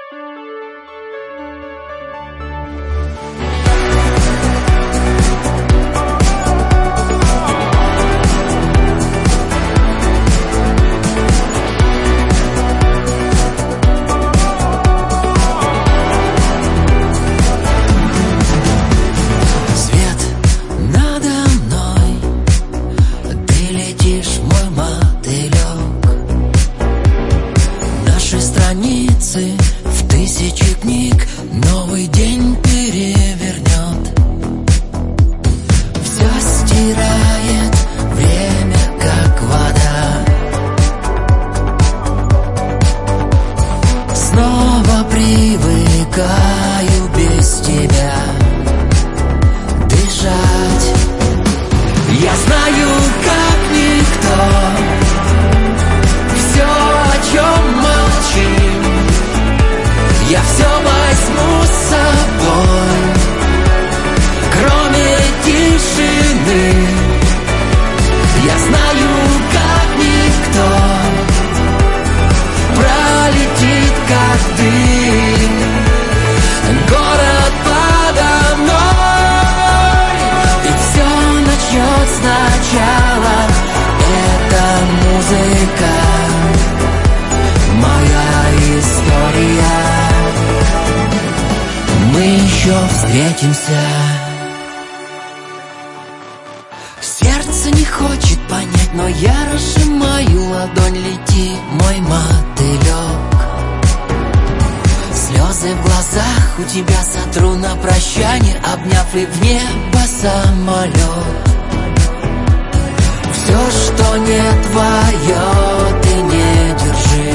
В тысячи книг новый день перевернет. Все стирает время, как вода. Снова привыкаю без тебя дышать. Я знаю, как никто, все, о чем молчим, я все возьму с собой, кроме тишины. Я знаю, как никто, пролетит как дым город подо мной, и все начнет сначала. Это музыка, моя история. Мы еще встретимся. Сердце не хочет понять, но я разжимаю ладонь. Лети, мой мотылек. Слезы в глазах у тебя сотру на прощание, обняв и в небо самолет. Все, что не твое, ты не держи.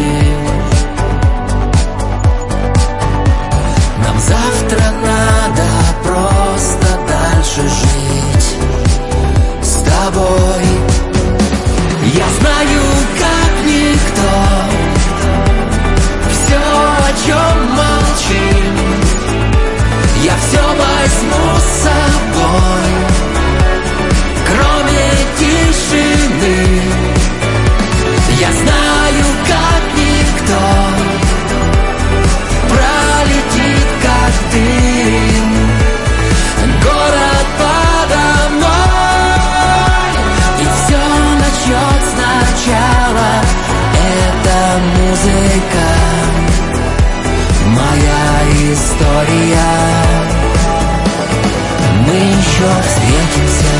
Нам завтра надо просто дальше жить с тобой. Я знаю, как никто, все, о чем молчим, я все возьму с собой, кроме тишины. Я знаю, как никто, пролетит как дым город подо мной, и все начнет сначала. Это музыка, моя история. Мы еще встретимся.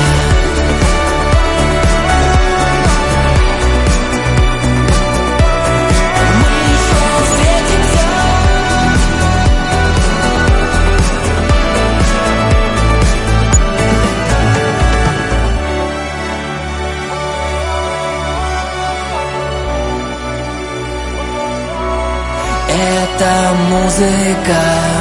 Это музыка,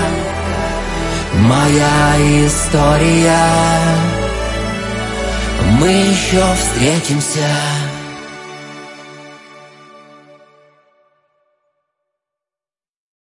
моя история. Мы еще встретимся.